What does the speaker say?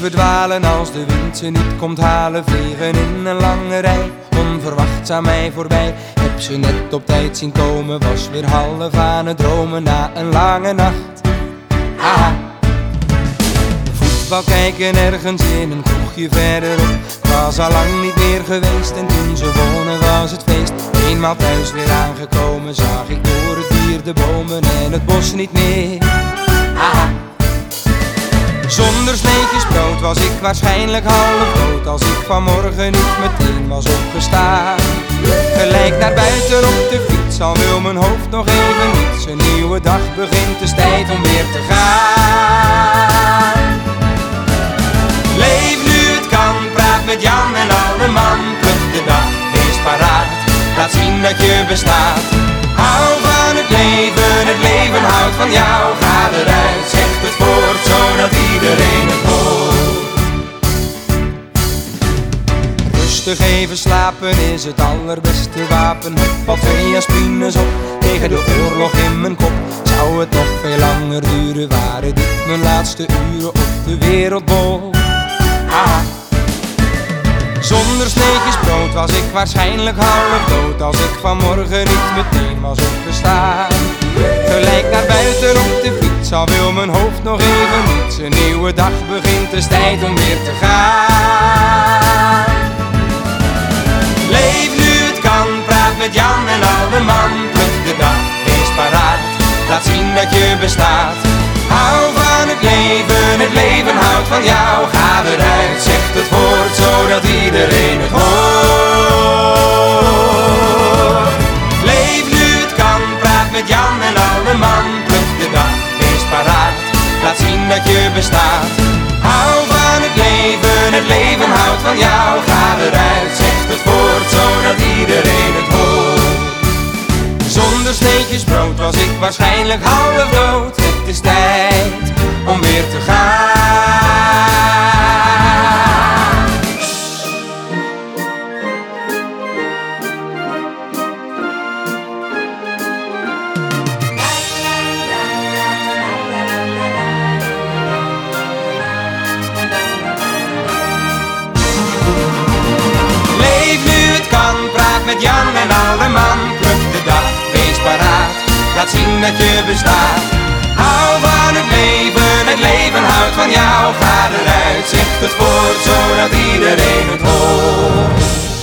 verdwalen als de wind ze niet komt halen. Vliegen in een lange rij, onverwachts aan mij voorbij. Heb ze net op tijd zien komen, was weer half aan het dromen na een lange nacht. Aha. Voetbal kijken ergens in een kroegje verderop. Ik was al lang niet meer geweest en toen ze wonnen was het feest. Eenmaal thuis weer aangekomen zag ik door het dier de bomen en het bos niet meer. Aha. Zonder sneetjes brood was ik waarschijnlijk half dood als ik vanmorgen niet meteen was opgestaan. Gelijk naar buiten op de fiets, al wil mijn hoofd nog even niets. Een nieuwe dag begint, het is tijd om weer te gaan. Leef nu het kan, praat met Jan en alle man. Pluk de dag, wees paraat, laat zien dat je bestaat. Hou van het leven houdt van jou. Ga eruit, zeg het voort, zodat iedereen het hoort. Rustig even slapen is het allerbeste wapen. Wat 2 aspirines op tegen de oorlog in mijn kop. Zou het nog veel langer duren, waren dit mijn laatste uren op de wereldbol. Ah. Zonder sneetjes brood was ik waarschijnlijk half dood als ik vanmorgen niet meteen was opgestaan. Gelijk naar buiten op de fiets, al wil mijn hoofd nog even niets. Een nieuwe dag begint, het is tijd om weer te gaan. Leef nu het kan, praat met Jan en alle man. Pluk de dag, wees paraat, laat zien dat je bestaat. Hou van het leven houdt van jou. Ga eruit, zeg het voort, zodat iedereen het hoort. Leef nu het kan, praat met Jan en alle man. Pluk de dag, wees paraat, laat zien dat je bestaat. Hou van het leven houdt van jou. Ga eruit, zeg het voort, zodat iedereen het hoort. Zonder sneetjes brood was ik waarschijnlijk half dood. Het is tijd om weer te gaan. Leef nu het kan, praat met Jan en alle man. Pluk de dag, wees paraat, laat zien dat je bestaat. Hou van het leven houdt van jou. Ga eruit, zeg het voort, zodat iedereen het hoort.